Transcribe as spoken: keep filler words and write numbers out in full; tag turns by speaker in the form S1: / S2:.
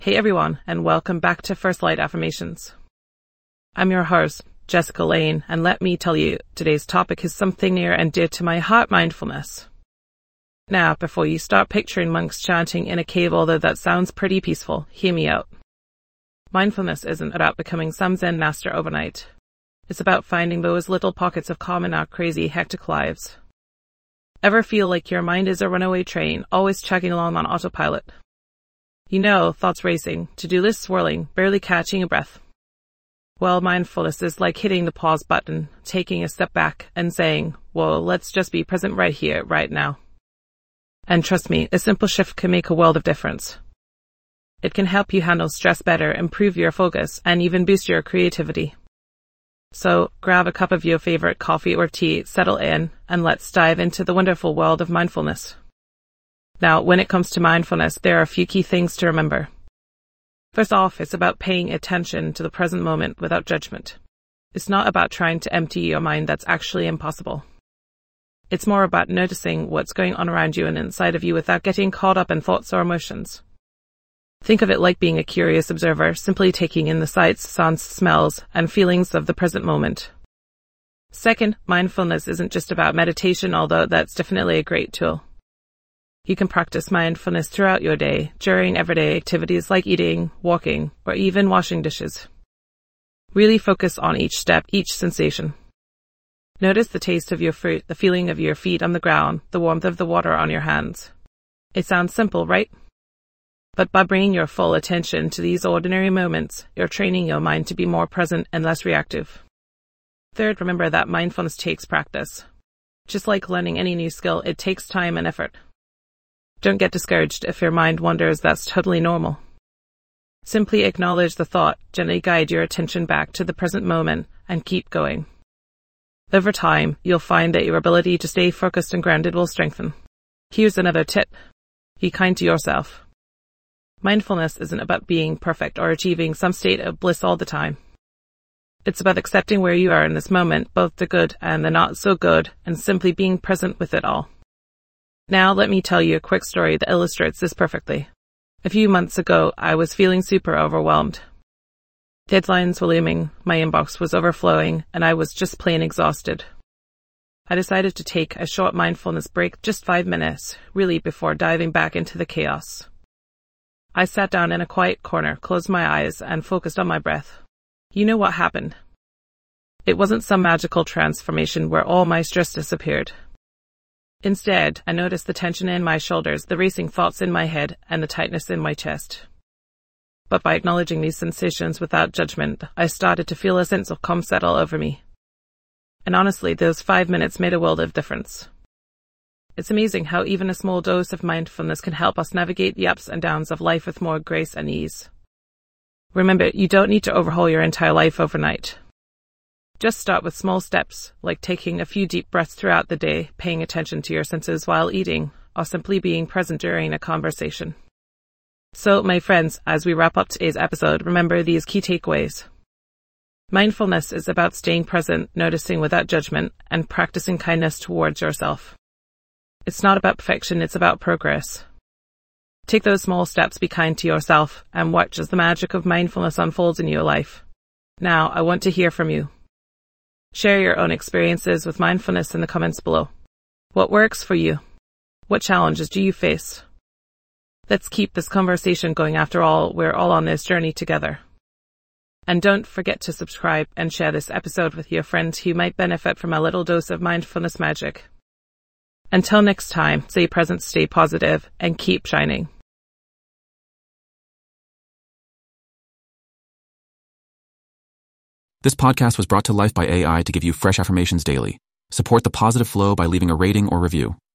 S1: Hey everyone, and welcome back to First Light Affirmations. I'm your host, Jessica Lane, and let me tell you, today's topic is something near and dear to my heart: mindfulness. Now, before you start picturing monks chanting in a cave, although that sounds pretty peaceful, hear me out. Mindfulness isn't about becoming some Zen master overnight. It's about finding those little pockets of calm in our crazy, hectic lives. Ever feel like your mind is a runaway train, always chugging along on autopilot? You know, thoughts racing, to-do lists swirling, barely catching a breath. Well, mindfulness is like hitting the pause button, taking a step back and saying, whoa, let's just be present right here, right now. And trust me, a simple shift can make a world of difference. It can help you handle stress better, improve your focus, and even boost your creativity. So, grab a cup of your favorite coffee or tea, settle in, and let's dive into the wonderful world of mindfulness. Now, when it comes to mindfulness, there are a few key things to remember. First off, it's about paying attention to the present moment without judgment. It's not about trying to empty your mind. That's actually impossible. It's more about noticing what's going on around you and inside of you without getting caught up in thoughts or emotions. Think of it like being a curious observer, simply taking in the sights, sounds, smells, and feelings of the present moment. Second, mindfulness isn't just about meditation, although that's definitely a great tool. You can practice mindfulness throughout your day, during everyday activities like eating, walking, or even washing dishes. Really focus on each step, each sensation. Notice the taste of your fruit, the feeling of your feet on the ground, the warmth of the water on your hands. It sounds simple, right? But by bringing your full attention to these ordinary moments, you're training your mind to be more present and less reactive. Third, remember that mindfulness takes practice. Just like learning any new skill, it takes time and effort. Don't get discouraged if your mind wanders. That's totally normal. Simply acknowledge the thought, gently guide your attention back to the present moment, and keep going. Over time, you'll find that your ability to stay focused and grounded will strengthen. Here's another tip. Be kind to yourself. Mindfulness isn't about being perfect or achieving some state of bliss all the time. It's about accepting where you are in this moment, both the good and the not so good, and simply being present with it all. Now let me tell you a quick story that illustrates this perfectly. A few months ago, I was feeling super overwhelmed. Deadlines were looming, my inbox was overflowing, and I was just plain exhausted. I decided to take a short mindfulness break, just five minutes, really, before diving back into the chaos. I sat down in a quiet corner, closed my eyes, and focused on my breath. You know what happened? It wasn't some magical transformation where all my stress disappeared. Instead, I noticed the tension in my shoulders, the racing thoughts in my head, and the tightness in my chest. But by acknowledging these sensations without judgment, I started to feel a sense of calm settle over me. And honestly, those five minutes made a world of difference. It's amazing how even a small dose of mindfulness can help us navigate the ups and downs of life with more grace and ease. Remember, you don't need to overhaul your entire life overnight. Just start with small steps, like taking a few deep breaths throughout the day, paying attention to your senses while eating, or simply being present during a conversation. So, my friends, as we wrap up today's episode, remember these key takeaways. Mindfulness is about staying present, noticing without judgment, and practicing kindness towards yourself. It's not about perfection, it's about progress. Take those small steps, be kind to yourself, and watch as the magic of mindfulness unfolds in your life. Now, I want to hear from you. Share your own experiences with mindfulness in the comments below. What works for you? What challenges do you face? Let's keep this conversation going. After all, we're all on this journey together. And don't forget to subscribe and share this episode with your friends who might benefit from a little dose of mindfulness magic. Until next time, stay present, stay positive, and keep shining.
S2: This podcast was brought to life by A I to give you fresh affirmations daily. Support the positive flow by leaving a rating or review.